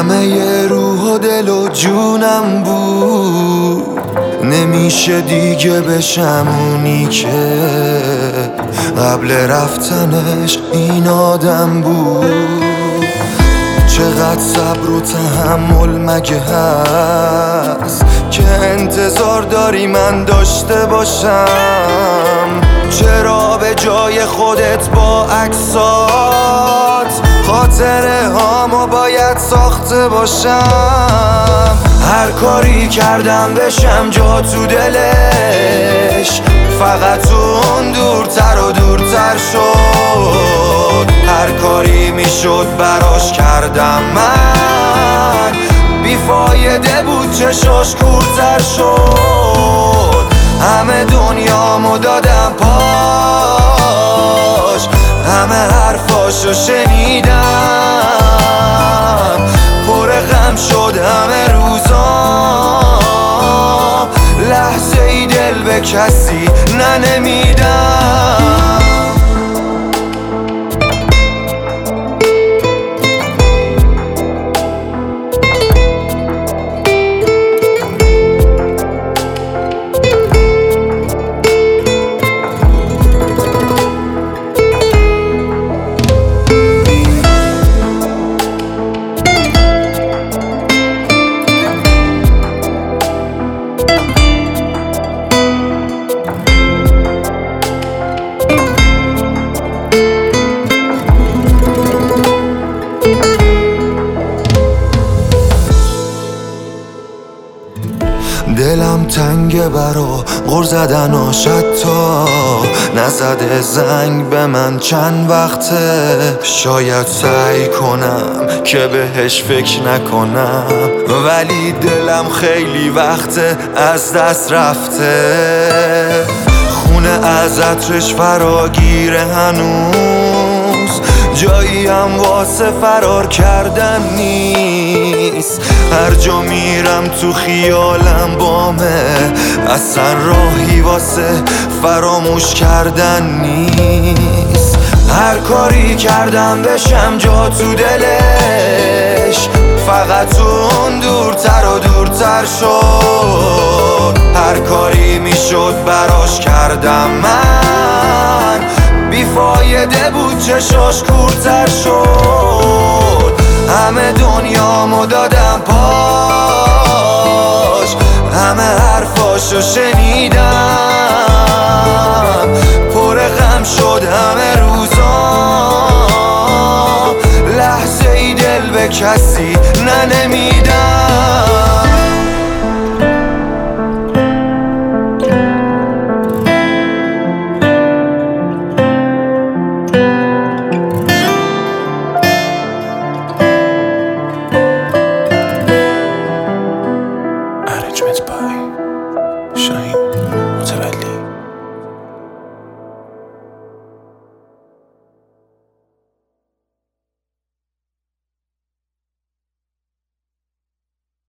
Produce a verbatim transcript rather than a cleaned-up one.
همه ی روح و دل و جونم بود، نمیشه دیگه بشم اونی که قبل رفتنش این آدم بود. چقدر صبر و تحمل مگه هست که انتظار داری من داشته باشم؟ چرا به جای خودت با عکسات خاطره هامو باید ساخته باشم؟ هر کاری کردم بشم جا تو دلش، فقط اون دورتر و دورتر شد. هر کاری میشد براش کردم من، بیفایده بود چشاش کورتر شد. همه دنیامو دادم پاش، همه حرفاشو شنیدم، پر غم شد همه روزام. لحظه ای دل به کسی ننمیدم. دلم تنگه برا غر زدناش، حتی نزده زنگ به من چند وقته. شاید سعی کنم که بهش فکر نکنم، ولی دلم خیلی وقته از دست رفته. خونه از عطرش فراگیره هنوز، جایی هم واسه فرار کردن نیست. هر جا میرم تو خیالم بامه، اصلا راهی واسه فراموش کردن نیست. هر کاری کردم بشم جا تو دلش، فقط اون دورتر و دورتر شد. هر کاری میشد براش کردم من، بیفایده بود چشاش کورتر شد. همه دنیامو دادم پاش، همه حرفاشو شنیدم، پر غم شد همه روزام. لحظه ای دل به کسی ننمیدم. Arrangements by Shine.